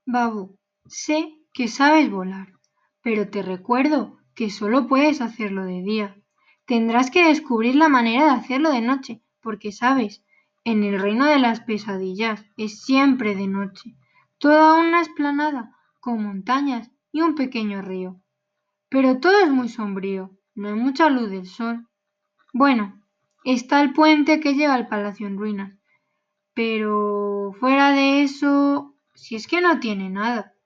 Babu, sé que sabes volar, pero te recuerdo que solo puedes hacerlo de día. Tendrás que descubrir la manera de hacerlo de noche, porque sabes, en el reino de las pesadillas es siempre de noche. Toda una explanada con montañas y un pequeño río. Pero todo es muy sombrío, no hay mucha luz del sol. Bueno, está el puente que lleva al palacio en ruinas, pero fuera de eso, si es que no tiene nada.